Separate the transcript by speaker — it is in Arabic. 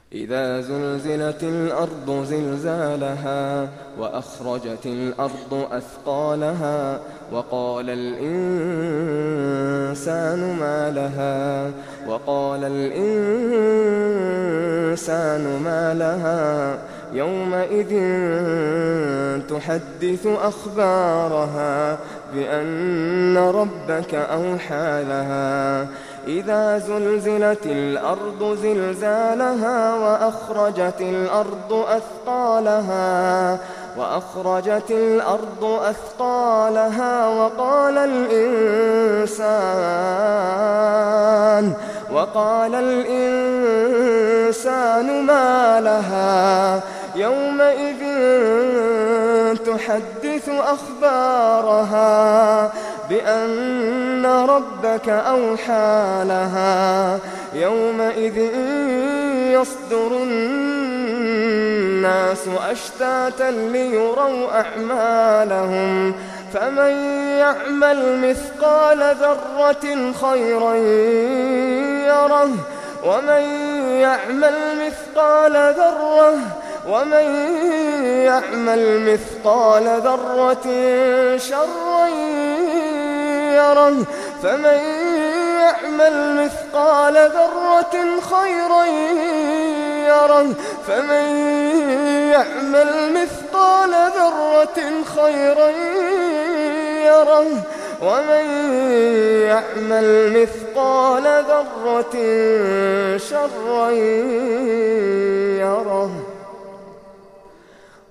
Speaker 1: إذا زلزلت الأرض زلزالها وأخرجت الأرض أثقالها وقال الإنسان ما لها يومئذ تحدث أخبارها بأن ربك أوحى لها إذا زلزلت الأرض زلزالها وأخرجت الأرض أثقالها وقال الإنسان ما لها يومئذ تحدث أخبارها بأن ربك أوحى لها يومئذ يصدر الناس أشتاتا ليروا أعمالهم فمن يعمل مثقال ذرة خيرا يره ومن يعمل مثقال ذرة شرا يره فمن يعمل مثقال ذرة خيرا يره فمن يعمل مثقال ذرة خيرا يره ومن يعمل مثقال ذرة شرا يره.